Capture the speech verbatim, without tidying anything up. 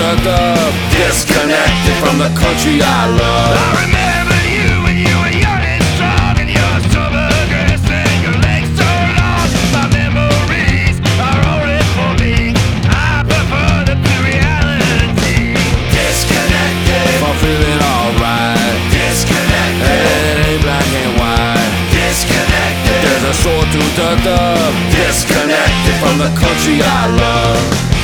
the dub. Disconnected from the country I love. I remember you when you were young and strong, and your sober dress and your legs so long. My memories are only for me. I prefer them to reality. Disconnected If I'm feeling alright, Disconnected it ain't black and white. Disconnected There's a sword to the dub. Disconnected from the country I love.